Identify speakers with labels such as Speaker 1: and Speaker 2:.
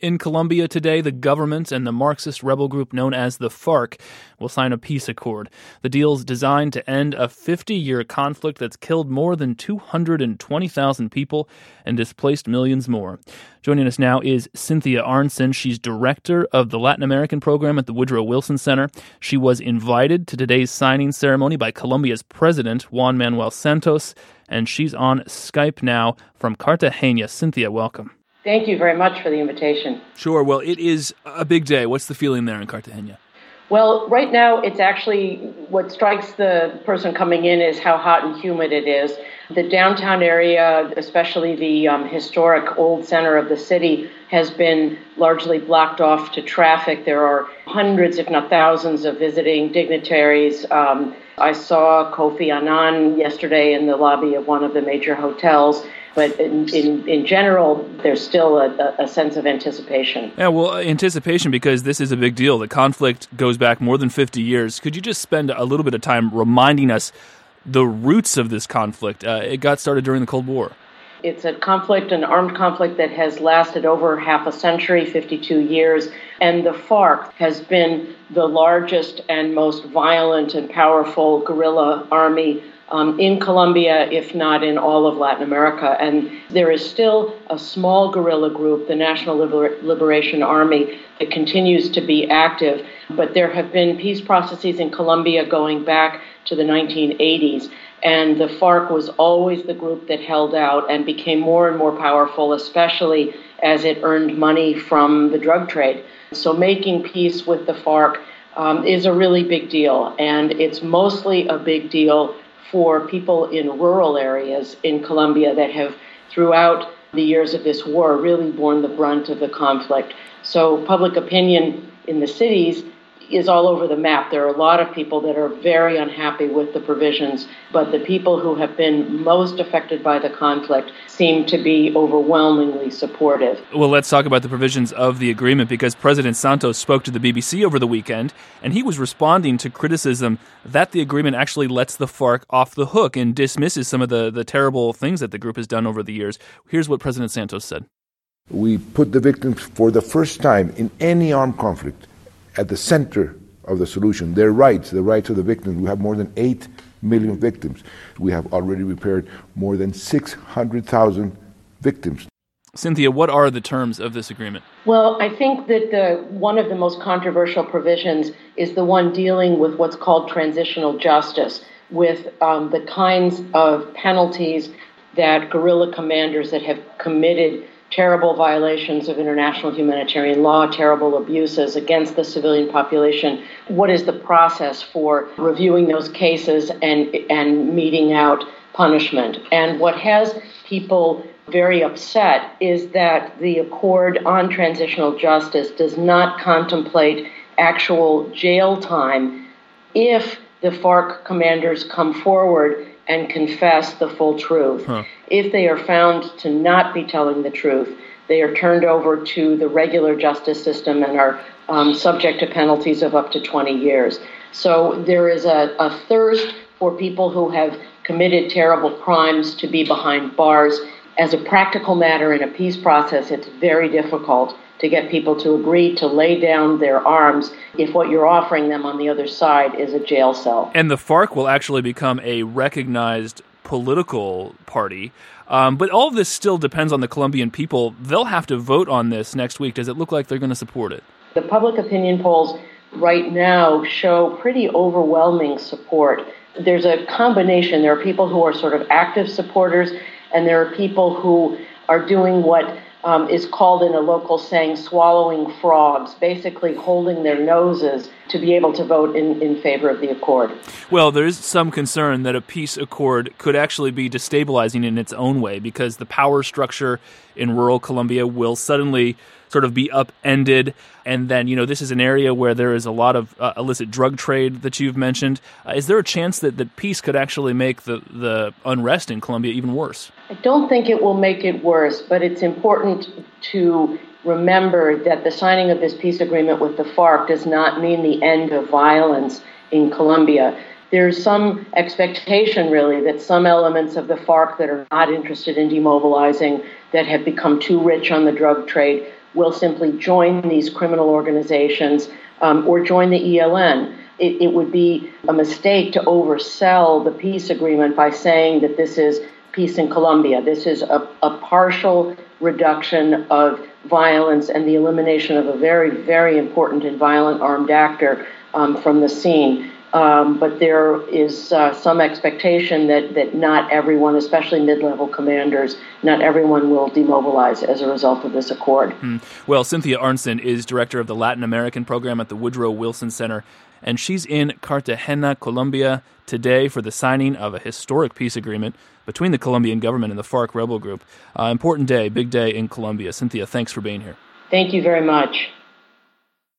Speaker 1: In Colombia today, the government and the Marxist rebel group known as the FARC will sign a peace accord. The deal's designed to end a 50-year conflict that's killed more than 220,000 people and displaced millions more. Joining us now is Cynthia Arntzen. She's director of the Latin American program at the Woodrow Wilson Center. She was invited to today's signing ceremony by Colombia's president, Juan Manuel Santos, and she's on Skype now from Cartagena. Cynthia, welcome.
Speaker 2: Thank you very much for the invitation.
Speaker 1: Sure. Well, it is a big day. What's the feeling there in Cartagena?
Speaker 2: Well, right now, it's actually what strikes the person coming in is how hot and humid it is. The downtown area, especially the historic old center of the city, has been largely blocked off to traffic. There are hundreds, if not thousands, of visiting dignitaries. I saw Kofi Annan yesterday in the lobby of one of the major hotels. But in general, there's still a sense of anticipation.
Speaker 1: Yeah, well, anticipation because this is a big deal. The conflict goes back more than 50 years. Could you just spend a little bit of time reminding us the roots of this conflict? It got started during the Cold War.
Speaker 2: It's a conflict, an armed conflict that has lasted over half a century, 52 years. And the FARC has been the largest and most violent and powerful guerrilla army in Colombia, if not in all of Latin America. And there is still a small guerrilla group, the National Liberation Army, that continues to be active. But there have been peace processes in Colombia going back to the 1980s. And the FARC was always the group that held out and became more and more powerful, especially as it earned money from the drug trade. So making peace with the FARC is a really big deal. And it's mostly a big deal for people in rural areas in Colombia that have, throughout the years of this war, really borne the brunt of the conflict. So public opinion in the cities is all over the map. There are a lot of people that are very unhappy with the provisions, but the people who have been most affected by the conflict seem to be overwhelmingly supportive.
Speaker 1: Well, let's talk about the provisions of the agreement because President Santos spoke to the BBC over the weekend, and he was responding to criticism that the agreement actually lets the FARC off the hook and dismisses some of the terrible things that the group has done over the years. Here's what President Santos said.
Speaker 3: We put the victims for the first time in any armed conflict at the center of the solution. Their rights, the rights of the victims. We have more than 8 million victims. We have already repaired more than 600,000 victims.
Speaker 1: Cynthia, what are the terms of this agreement?
Speaker 2: Well, I think that one of the most controversial provisions is the one dealing with what's called transitional justice, with the kinds of penalties that guerrilla commanders that have committed terrible violations of international humanitarian law, terrible abuses against the civilian population. What is the process for reviewing those cases and meting out punishment? And what has people very upset is that the accord on transitional justice does not contemplate actual jail time if the FARC commanders come forward and confess the full truth. If they are found to not be telling the truth, they are turned over to the regular justice system and are subject to penalties of up to 20 years. So there is a thirst for people who have committed terrible crimes to be behind bars. As a practical matter in a peace process, it's very difficult to get people to agree to lay down their arms if what you're offering them on the other side is a jail cell.
Speaker 1: And the FARC will actually become a recognized political party. But all of this still depends on the Colombian people. They'll have to vote on this next week. Does it look like they're going to support it?
Speaker 2: The public opinion polls right now show pretty overwhelming support. There's a combination. There are people who are sort of active supporters, and there are people who are doing what is called in a local saying swallowing frogs, basically holding their noses to be able to vote in favor of the accord.
Speaker 1: Well, there is some concern that a peace accord could actually be destabilizing in its own way because the power structure in rural Colombia will suddenly sort of be upended. And then, this is an area where there is a lot of illicit drug trade that you've mentioned. Is there a chance that peace could actually make the unrest in Colombia even worse?
Speaker 2: I don't think it will make it worse, but it's important to remember that the signing of this peace agreement with the FARC does not mean the end of violence in Colombia. There's some expectation, really, that some elements of the FARC that are not interested in demobilizing, that have become too rich on the drug trade, will simply join these criminal organizations or join the ELN. It would be a mistake to oversell the peace agreement by saying that this is peace in Colombia. This is a partial reduction of violence and the elimination of a very, very important and violent armed actor from the scene. But there is some expectation that not everyone, especially mid-level commanders, not everyone will demobilize as a result of this accord.
Speaker 1: Well, Cynthia Arntzen is director of the Latin American program at the Woodrow Wilson Center, and she's in Cartagena, Colombia, today for the signing of a historic peace agreement between the Colombian government and the FARC rebel group. Important day, big day in Colombia. Cynthia, thanks for being here.
Speaker 2: Thank you very much.